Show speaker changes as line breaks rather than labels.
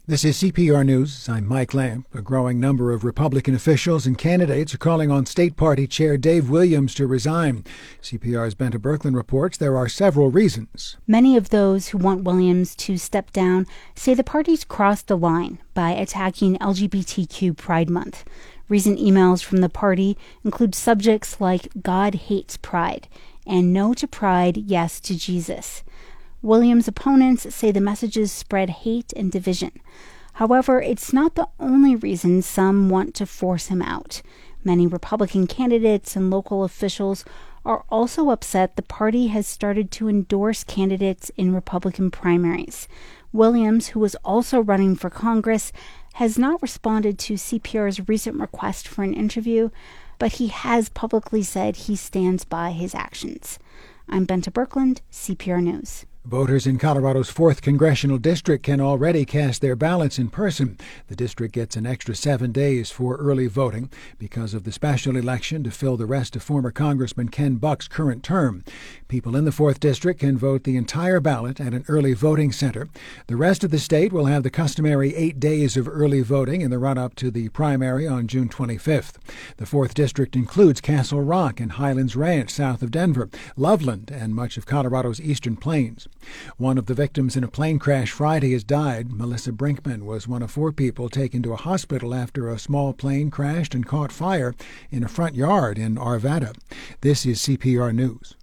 This is CPR News. I'm Mike Lamp. A growing number of Republican officials and candidates are calling on State Party Chair Dave Williams to resign. CPR's Benta Berkland reports there are several reasons.
Many of those who want Williams to step down say the party's crossed the line by attacking LGBTQ Pride Month. Recent emails from the party include subjects like "God hates pride" and "No to pride, yes to Jesus." Williams' opponents say the messages spread hate and division. However, it's not the only reason some want to force him out. Many Republican candidates and local officials are also upset the party has started to endorse candidates in Republican primaries. Williams, who is also running for Congress, has not responded to CPR's recent request for an interview, but he has publicly said he stands by his actions. I'm Benta Berkland, CPR News.
Voters in Colorado's 4th Congressional District can already cast their ballots in person. The district gets an extra 7 days for early voting because of the special election to fill the rest of former Congressman Ken Buck's current term. People in the 4th District can vote the entire ballot at an early voting center. The rest of the state will have the customary 8 days of early voting in the run-up to the primary on June 25th. The 4th District includes Castle Rock and Highlands Ranch south of Denver, Loveland, and much of Colorado's eastern plains. One of the victims in a plane crash Friday has died. Melissa Brinkman was one of 4 people taken to a hospital after a small plane crashed and caught fire in a front yard in Arvada. This is CPR News.